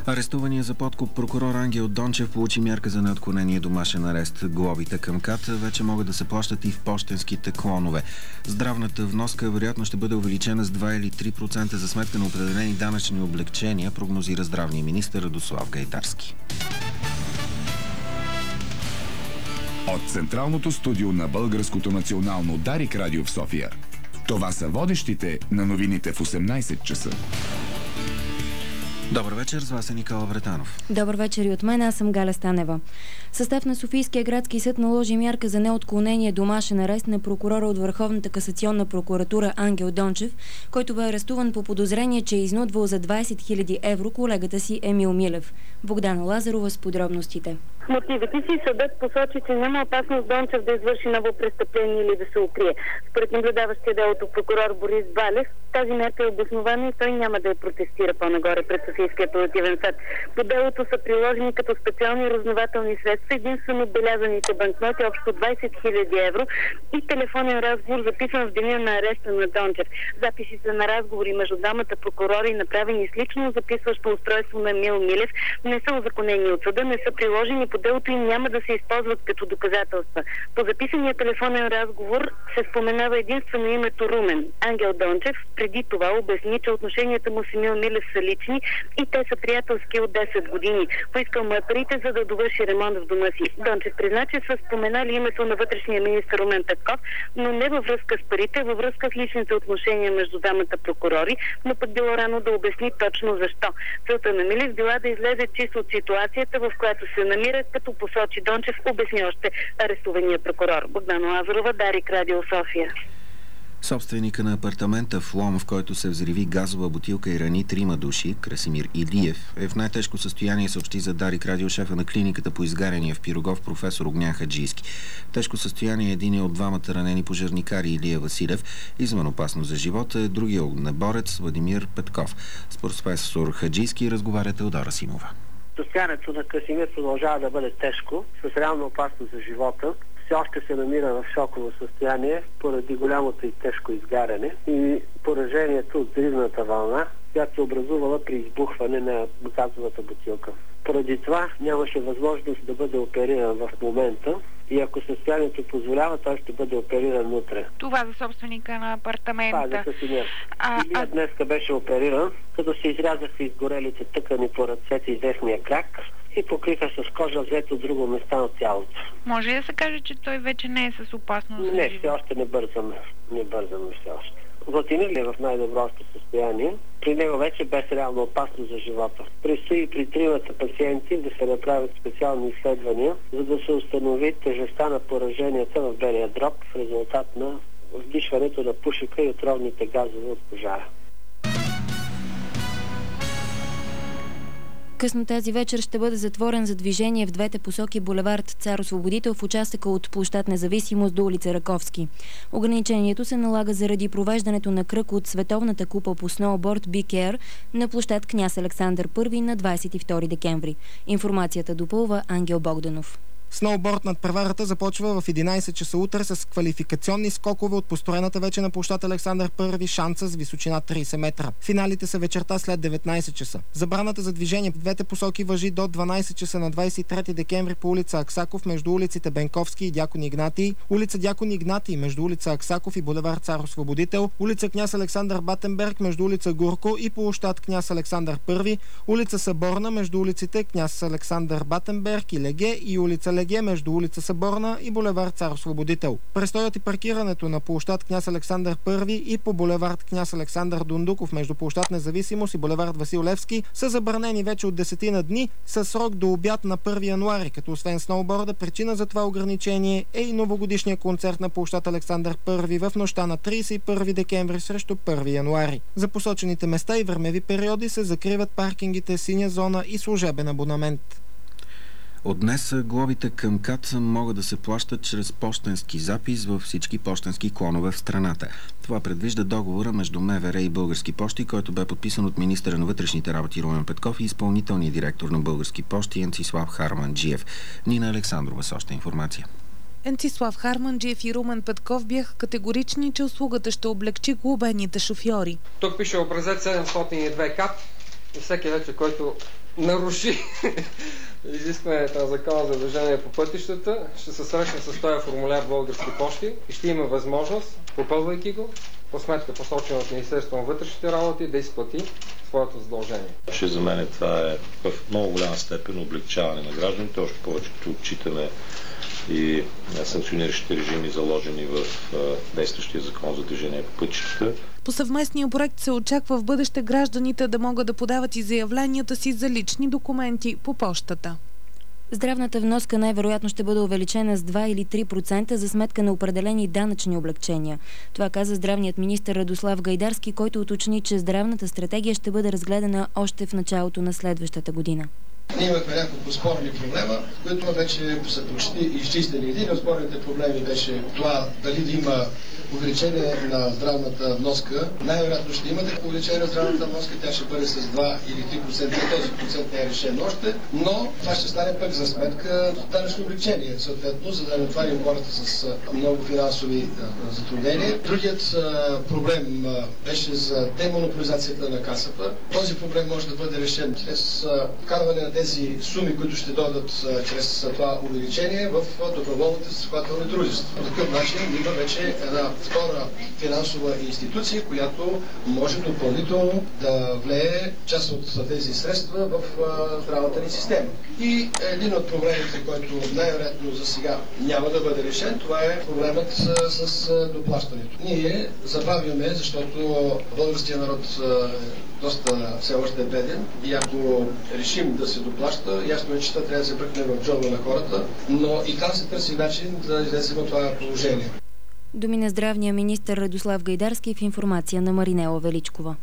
Арестувания за подкуп прокурор Ангел Дончев получи мярка за неотклонение домашен арест. Глобите към КАТ вече могат да се плащат и в пощенските клонове. Здравната вноска вероятно ще бъде увеличена с 2 или 3% за сметка на определени данъчни облекчения, прогнозира здравния министър Радослав Гайдарски. От Централното студио на Българското национално Дарик радио в София. Това са водещите на новините в 18 часа. Добър вечер, с вас е Никола Вретанов. Добър вечер и от мен, аз съм Галя Станева. Състав на Софийския градски съд наложи мярка за неотклонение домашен арест на прокурора от Върховната касационна прокуратура Ангел Дончев, който бе арестуван по подозрение, че е изнудвал за 20 000 евро колегата си Емил Милев. Богдана Лазарова с подробностите. В мотивите си съдът посочи, че няма опасност Дончев да извърши ново престъпление или да се укрие. Според наблюдаващия делото прокурор Борис Балев, тази мярка е обоснована и той няма да я протестира по-нагоре пред Софийския апелативен съд. По делото са приложени като специални разузнавателни средства единствено отбелязаните банкноти общо 20 000 евро и телефонен разговор, записан в деня на ареста на Дончев. Записи са на разговори между двамата прокурори, направени с лично записващо устройство на Емил Милев, не са узаконени от съда, не са приложени по делото и няма да се използват като доказателства. По записания телефонен разговор се споменава единствено името Румен. Ангел Дончев преди това обясни, че отношенията му с Емил Милев са лични и те са приятелски от 10 години. Поискал му е парите, за да довърши ремонт в дома си. Дончев призна, че са споменали името на вътрешния министър Румен Петков, но не във връзка с парите, във връзка с личните отношения между двамата прокурори, но пък било рано да обясни точно защо. Целта на Милев била да излезе чисто от ситуацията, в която се намира, като посочи Дончев, обясни още арестувания прокурор. Богдана Лазарова, Дарик радио София. Собственика на апартамента в Лом, в който се взриви газова бутилка и рани 3 души, Красимир Илиев, е в най-тежко състояние, съобщи за Дарик радио шефа на клиниката по изгаряния в Пирогов професор Огнян Хаджийски. В тежко състояние е един от двамата ранени пожарникари Илия Василев. Извън опасно за живота е другия огнеборец Владимир Петков. С професор Хаджийски разговаря Теодора Симова. Състоянието на Красимир продължава да бъде тежко, с реално опасност за живота. Все още се намира в шоково състояние поради голямото и тежко изгаряне и поражението от взривната вълна, която се образувала при избухване на газовата бутилка. Поради това нямаше възможност да бъде опериран в момента и ако състоянието позволява, той ще бъде опериран утре. Това за собственика на апартамента. Това за Красимир. Илия днеска беше опериран, като се изрязаха изгорелите тъкани по ръцете и десния крак и покриха с кожа взето друго места от тялото. Може ли да се каже, че той вече не е с опасност? Не, все още не бързаме. Не бързаме все още. Владимир ли е в най-доброто състояние? При него вече без реално опасност за живота. Предстои при тримата пациенти да се направят специални изследвания, за да се установи тежестта на пораженията в белия дроб в резултат на вдишването на пушека и отровните газове от пожара. Късно тази вечер ще бъде затворен за движение в двете посоки булевард Цар-Освободител в участъка от площад Независимост до улица Раковски. Ограничението се налага заради провеждането на кръг от Световната купа по сноуборд Big Air на площад Княз Александър I на 22 декември. Информацията допълва Ангел Богданов. Сноуборд над преварата започва в 11 часа утре с квалификационни скокове от построената вече на площад Александър I шанса с височина 30 метра. Финалите са вечерта след 19 часа. Забраната за движение в двете посоки важи до 12 часа на 23 декември по улица Аксаков между улиците Бенковски и Дякон Игнатий, улица Дякон Игнатий между улица Аксаков и булевард Цар-Освободител, улица Княз Александър Батенберг между улица Гурко и площад Княз Александър I, улица Съборна между улиците Княз Александър Батенберг и Леге и улица Леге между улица Съборна и булевард Цар-Освободител. Престоят и паркирането на площад Княз Александър I и по булевард Княз Александър Дундуков между площад Независимост и булевард Васил Левски са забранени вече от 10 дни със срок до обяд на 1 януари, като освен сноуборда, причина за това ограничение е и новогодишния концерт на площад Александър I в нощта на 31 декември срещу 1 януари. За посочените места и времеви периоди се закриват паркингите синя зона и служебен абонамент. От днес глобите към КАТ могат да се плащат чрез пощенски запис във всички пощенски клонове в страната. Това предвижда договора между МВР и Български пощи, който бе подписан от министъра на вътрешните работи Румен Петков и изпълнителния директор на Български пощи Енцислав Харманджиев. Нина Александрова с още информация. Енцислав Харманджиев и Румен Петков бяха категорични, че услугата ще облегчи глобените шофьори. Тук пише образец 702 КАТ. и всеки вече, който наруши изискването на закона за движение по пътищата, ще се срещне с този формуляр в Български пощи и ще има възможност, попълвайки го, по сметка посочена от Министерството на вътрешните работи, да изплати своето задължение. За мен това е в много голяма степен облегчаване на гражданите, още повече като отчитаме и санкциониращите режими, заложени в действащия закон за движение по пътищата. По съвместния проект се очаква в бъдеще гражданите да могат да подават и заявленията си за лични документи по пощата. Здравната вноска най-вероятно ще бъде увеличена с 2 или 3% за сметка на определени данъчни облегчения. Това каза здравният министър Радослав Гайдарски, който уточни, че здравната стратегия ще бъде разгледана още в началото на следващата година. Ние имахме няколко спорни проблема, които вече са почти изчистени. Един от спорните проблеми беше това дали да има увеличение на здравната вноска. Най-вероятно ще има такова увеличение на здравната вноска, тя ще бъде с 2 или 3%. Този процент не е решен още, но това ще стане пък за сметка данъчно облегчение, съответно, за да не отварим хората с много финансови затруднения. Другият проблем беше за демонополизацията на касата. Този проблем може да бъде решен чрез вкарване на тези суми, които ще дойдат чрез това увеличение в доброволните застрахователни дружества. По такъв начин има вече една втора финансова институция, която може допълнително да влее част от тези средства в здравната ни система. И един от проблемите, който най-вероятно за сега няма да бъде решен, това е проблемът с доплащането. Ние забавяме, защото българският народ доста все още е беден и ако решим да се доплаща, ясно е, че това трябва да се бръкне в джоба на хората, но и там се търси начин да излезем от това положение. Думи на здравния министър Радослав Гайдарски в информация на Маринела Величкова.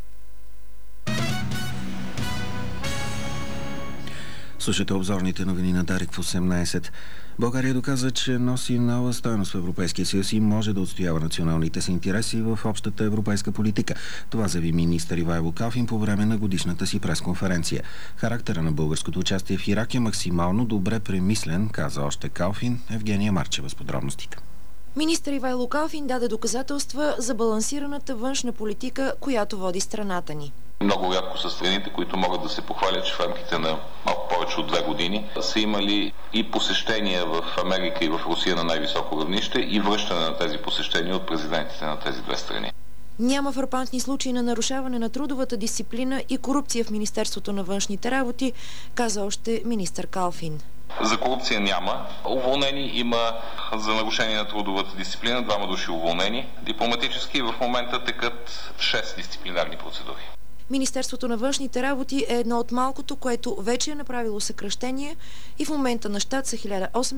Слушате обзорните новини на Дарик в 18. България доказа, че носи нова стойност в Европейския съюз и може да отстоява националните си интереси в общата европейска политика. Това заяви министър Ивайло Калфин по време на годишната си пресконференция. Характера на българското участие в Ирак е максимално добре премислен, каза още Калфин. Евгения Марчева с подробностите. Министър Ивайло Калфин даде доказателства за балансираната външна политика, която води страната ни. Много рядко са страните, които могат да се похвалят, че в рамките на малко повече от 2 години са имали и посещения в Америка и в Русия на най-високо равнище и връщане на тези посещения от президентите на тези две страни. Няма фрапантни случаи на нарушаване на трудовата дисциплина и корупция в Министерството на външните работи, каза още министър Калфин. За корупция няма. Уволнени има за нарушение на трудовата дисциплина 2 души уволнени. Дипломатически в момента текат 6 дисциплинарни процедури. Министерството на външните работи е едно от малкото, което вече е направило съкращение и в момента на щат са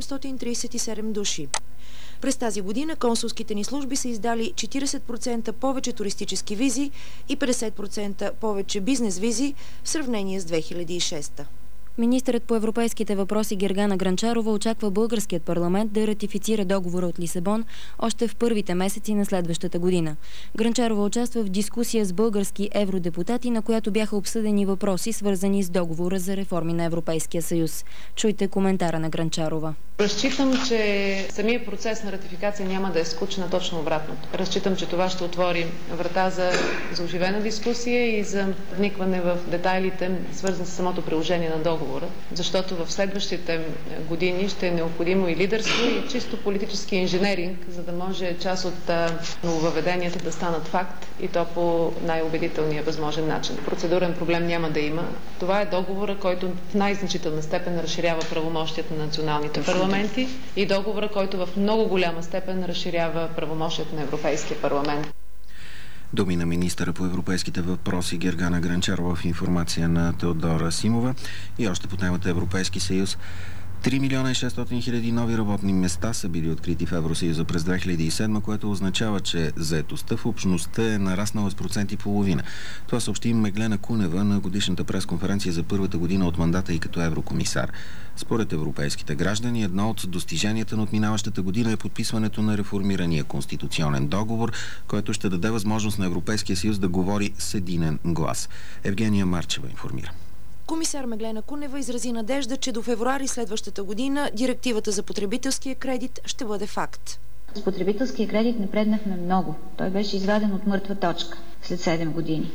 1837 души. През тази година консулските ни служби са издали 40% повече туристически визи и 50% повече бизнес визи в сравнение с 2006. Министърът по европейските въпроси Гергана Гранчарова очаква българският парламент да ратифицира договора от Лисабон още в първите месеци на следващата година. Гранчарова участва в дискусия с български евродепутати, на която бяха обсъдени въпроси, свързани с договора за реформи на Европейския съюз. Чуйте коментара на Гранчарова. Разчитам, че самия процес на ратификация няма да е скучна, точно обратното. Разчитам, че това ще отвори врата за оживена дискусия и за вникване в детайлите, свързани с самото приложение на договора. Защото в следващите години ще е необходимо и лидерство, и чисто политически инженеринг, за да може част от нововъведенията да станат факт и то по най-убедителния възможен начин. Процедурен проблем няма да има. Това е договора, който в най-значителна степен разширява правомощията на националните парламенти и договора, който в много голяма степен разширява правомощията на Европейския парламент. Думи на министъра по европейските въпроси Гергана Гранчарова в информация на Теодора Симова. И още по темата Европейски съюз. 3 милиона и 600 хиляди нови работни места са били открити в Евросъюза през 2007, което означава, че заетостта в общността е нараснала с 1,5%. Това съобщи Меглена Кунева на годишната пресконференция за първата година от мандата и като еврокомисар. Според европейските граждани, едно от достиженията на отминаващата година е подписването на реформирания конституционен договор, който ще даде възможност на Европейския съюз да говори с единен глас. Евгения Марчева информира. Комисар Меглена Кунева изрази надежда, че до февруари следващата година директивата за потребителския кредит ще бъде факт. С потребителския кредит напреднахме много. Той беше изваден от мъртва точка след 7 години.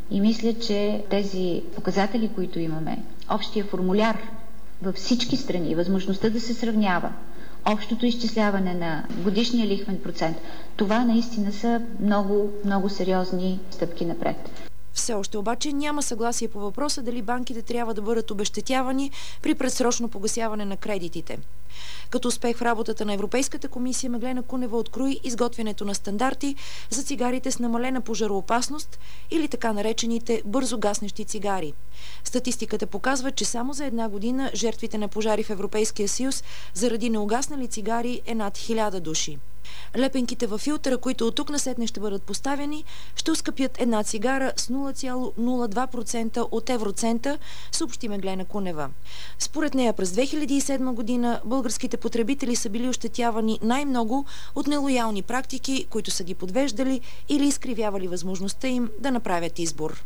И мисля, че тези показатели, които имаме, общия формуляр във всички страни, възможността да се сравнява, общото изчисляване на годишния лихвен процент, това наистина са много, много сериозни стъпки напред. Все още обаче няма съгласие по въпроса дали банките трябва да бъдат обезщетявани при предсрочно погасяване на кредитите. Като успех в работата на Европейската комисия, Меглена Кунева открои изготвянето на стандарти за цигарите с намалена пожароопасност или така наречените бързо гаснещи цигари. Статистиката показва, че само за една година жертвите на пожари в Европейския съюз заради неугаснали цигари е над 1000 души. Лепенките във филтъра, които от тук насетне ще бъдат поставени, ще оскъпят една цигара с 0,02% от евроцента, съобщи Меглена Кунева. Според нея през 2007 година българските потребители са били ощетявани най-много от нелоялни практики, които са ги подвеждали или изкривявали възможността им да направят избор.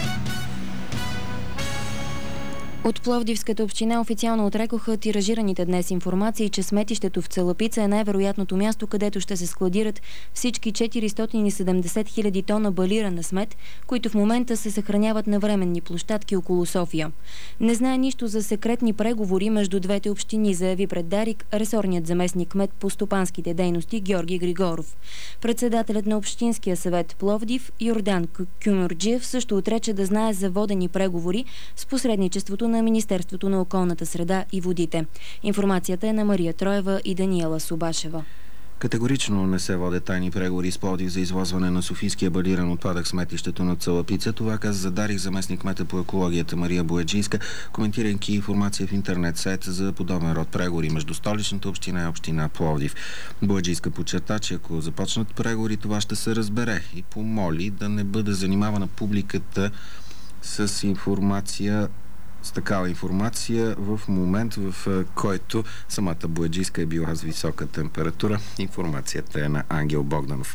От Пловдивската община официално отрекоха тиражираните днес информации, че сметището в Цалапица е най-вероятното място, където ще се складират всички 470 000 тона балирана смет, които в момента се съхраняват на временни площадки около София. Не знае нищо за секретни преговори между двете общини, заяви пред Дарик ресорният заместник кмет по стопанските дейности Георги Григоров. Председателят на Общинския съвет Пловдив Йордан Кюмюрджиев също отрече да знае за водени преговори с посредничеството на Министерството на околната среда и водите. Информацията е на Мария Троева и Даниела Субашева. Категорично не се водят тайни преговори с Пловдив за извозване на софийския балиран отпадък сметището на Цалапица. Това каза за Дарик заместник кмета по екологията Мария Бояджийска, коментирайки информация в интернет сайт за подобен род преговори между столичната община и община Пловдив. Бояджийска подчерта, че ако започнат преговори, това ще се разбере и помоли да не бъде занимавана публиката с такава информация в момент, в който самата Бояджийска е била с висока температура. Информацията е на Ангел Богданов.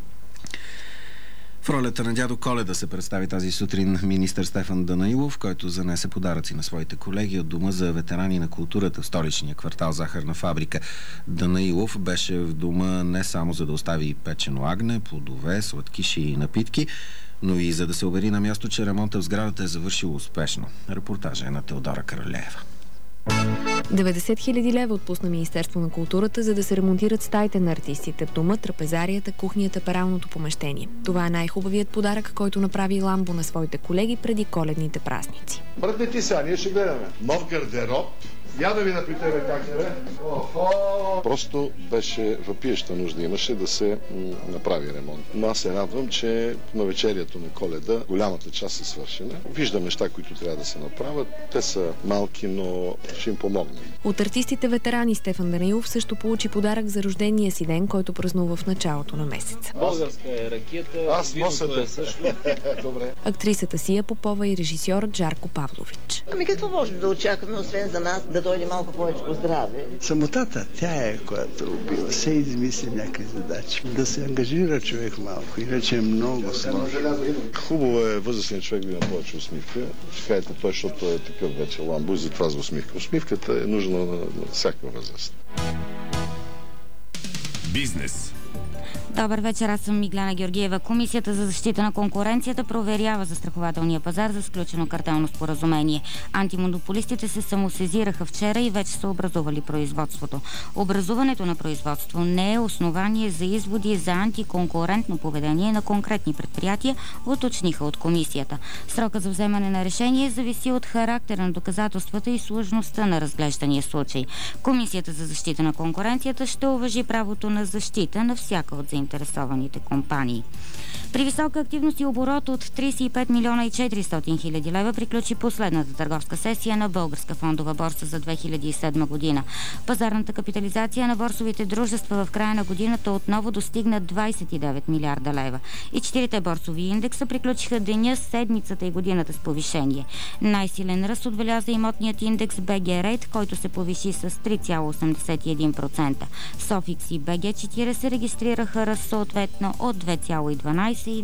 В ролята на дядо Коледа се представи тази сутрин министър Стефан Данаилов, който занесе подаръци на своите колеги от Дома за ветерани на културата в столичния квартал Захарна фабрика. Данаилов беше в дома не само за да остави печено агне, плодове, сладкиши и напитки, но и за да се увери на място, че ремонта в сградата е завършил успешно. Репортажа е на Теодора Каралеева. 90 000 лева отпусна Министерство на културата, за да се ремонтират стаите на артистите в дома, трапезарията, кухнята, пералното помещение. Това е най-хубавият подарък, който направи Ламбо на своите колеги преди коледните празници. Мръдне ти сега, ние ще гледаме. Нов гардероб. Я да ви напитаме как е, бе? Просто беше въпиеща нужда имаше да се направи ремонт. Но аз се радвам, че на вечерието на Коледа голямата част е свършена. Виждам неща, които трябва да се направят. Те са малки, но ще им помогнем. От артистите ветерани Стефан Данаилов също получи подарък за рождения си ден, който празнува в началото на месеца. Българска е ракията, виното е също. Добре. Актрисата Сия Попова и режисьорът Жарко Павлович. Ами какво можем да очакваме, освен за нас, да дойде малко повече здраве? Самотата, тя е, която убива. Се измисли някакви задачи. Да се ангажира човек малко, иначе е много сложно. Хубаво е възрастният човек да има повече усмивка. Ще кажете той, защото е такъв вече Ламбо и затова за усмивка. Усмивката е нужна на всяка възраст. Бизнес. Добър вечер, аз съм Миглена Георгиева. Комисията за защита на конкуренцията проверява застрахователния пазар за сключено картелно споразумение. Антимонополистите се самосезираха вчера и вече са образували производството. Образуването на производство не е основание за изводи за антиконкурентно поведение на конкретни предприятия, уточниха от комисията. Срока за вземане на решение зависи от характера на доказателствата и сложността на разглеждания случай. Комисията за защита на конкуренцията ще уважи правото на защита на всяка от заинтересованите компании. При висока активност и оборот от 35 милиона и 400 хиляди лева приключи последната търговска сесия на Българска фондова борса за 2007 година. Пазарната капитализация на борсовите дружества в края на годината отново достигна 29 милиарда лева. И 4 борсови индекса приключиха деня, седмицата и годината с повишение. Най-силен ръст отбеляза имотният индекс BG Rate, който се повиши с 3,81%. Софикс и BG 40 регистрираха ръст съответно от 2,12 и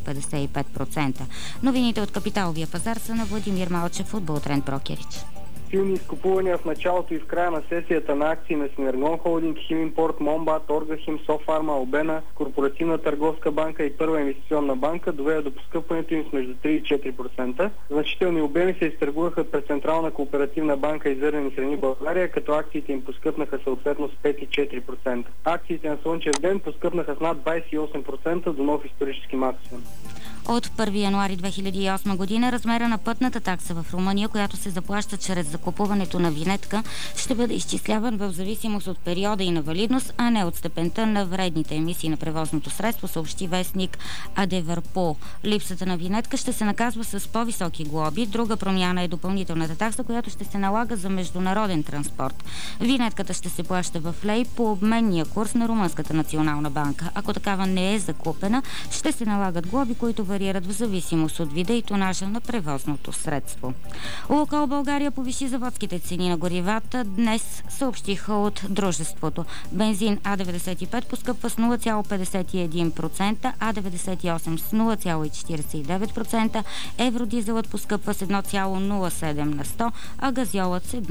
2,55%. Новините от капиталовия пазар са на Владимир Малчев от Бултрен Брокерич. силни изкупувания в началото и в края на сесията на акции на Синергон Холдинг, Химимпорт, Момбат, Оргахим, Софарма, Албена, Корпоративна търговска банка и Първа инвестиционна банка доведе до поскъпването им с между 3 и 4%. Значителни обеми се изтъргуваха през Централна кооперативна банка и зърнени храни България, като акциите им поскъпнаха съответно с 5 и 4%. Акциите на Слънчев ден поскъпнаха с над 28% до нов исторически максимум. От 1 януари 2008 година размера на пътната такса в Румъния, която се заплаща чрез закупуването на винетка, ще бъде изчисляван в зависимост от периода и на валидност, а не от степента на вредните емисии на превозното средство, съобщи вестник Адевърпо. Липсата на винетка ще се наказва с по-високи глоби. Друга промяна е допълнителната такса, която ще се налага за международен транспорт. Винетката ще се плаща в лей по обменния курс на Румънската национална банка. Ако такава не е закупена, ще се налагат глоби, които варират в зависимост от вида и тонажа на превозното средство. Лукойл България повиши заводските цени на горивата. Днес съобщиха от дружеството. Бензин А95 поскъпва с 0,51%, А98 с 0,49%, евродизелът поскъпва с 1,07 на 100, а газьолът с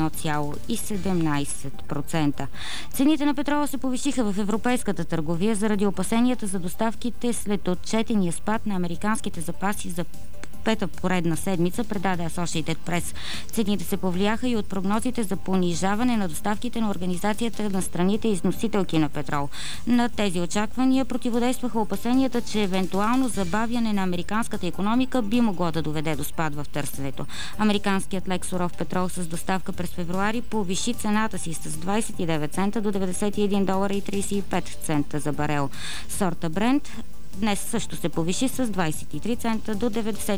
1,17%. Цените на петрола се повишиха в европейската търговия заради опасенията за доставките след отчетения спад на американските запаси за пета поредна седмица, предаде Associated Press. Цените се повлияха и от прогнозите за понижаване на доставките на Организацията на страните износителки на петрол. На тези очаквания противодействаха опасенията, че евентуално забавяне на американската икономика би могло да доведе до спад в търсенето. Американският лек суров петрол с доставка през февруари повиши цената си с 29 цента до $91.35 за барел. Сорта Брент днес също се повиши с 23 цента до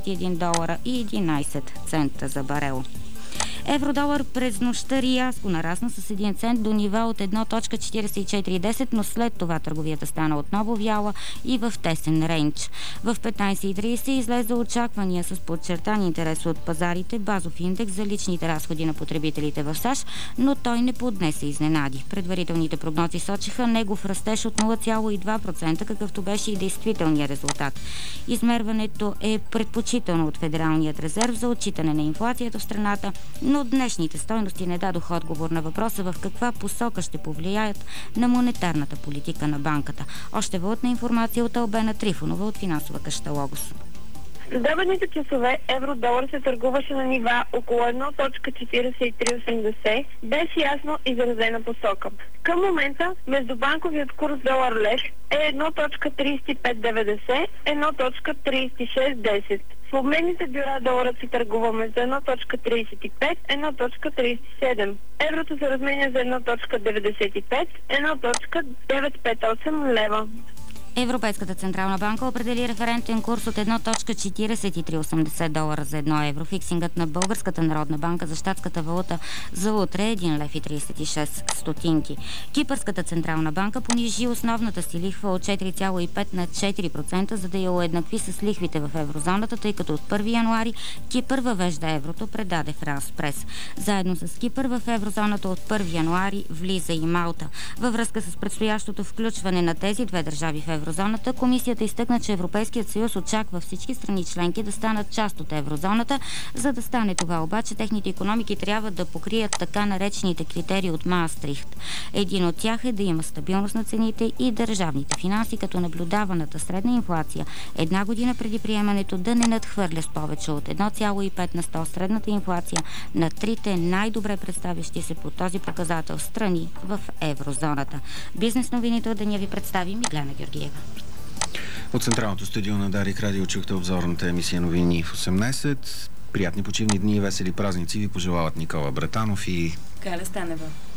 $91.11 за барел. Евродолар през нощта рязко нарасна с 1 цент до нива от 1.4410, но след това търговията стана отново вяла и в тесен рейндж. В 15.30 излезе очаквания с подчертан интерес от пазарите базов индекс за личните разходи на потребителите в САЩ, но той не поднесе изненади. Предварителните прогнози сочиха негов растеж от 0,2%, какъвто беше и действителният резултат. Измерването е предпочитано от Федералният резерв за отчитане на инфлацията в страната, но днешните стойности не дадоха отговор на въпроса в каква посока ще повлияят на монетарната политика на банката. Още валутна информация от Албена Трифонова от финансова къща Логос. Следобедните часове евро-долар се търгуваше на нива около 1.4380 без ясно изразена посока. Към момента междубанковият курс долар-лев е 1.3590, 1.3610. В обменните бюра доларът се търгува между 1.35, 1.37. Еврото се разменя за 1.95, 1.958 лева. Европейската централна банка определи референтен курс от 1.4380 долара за 1 евро. Фиксингът на Българската народна банка за щатската валута за утре е 1 лев и 36 стотинки. Кипърската централна банка понижи основната си лихва от 4,5 на 4%, за да я уеднакви с лихвите в еврозоната, тъй като от 1 януари Кипър въвежда еврото, предаде Франс Прес. Заедно с Кипър в еврозоната от 1 януари влиза и Малта. Във връзка с предстоящото включване на тези две държави в еврозоната, комисията изтъкна, че Европейският съюз очаква всички страни членки да станат част от еврозоната. За да стане това обаче, техните икономики трябва да покрият така наречените критерии от Маастрихт. Един от тях е да има стабилност на цените и държавните финанси, като наблюдаваната средна инфлация една година преди приемането да не надхвърля с повече от 1,5 на 100 средната инфлация на трите най-добре представящи се по този показател страни в еврозоната. Бизнес новините от деня ви представи Миглена Георгиева. От Централното студио на Дарик Радио чухте обзорната емисия новини в 18. Приятни почивни дни и весели празници ви пожелават Никола Братанов и Галя Станева.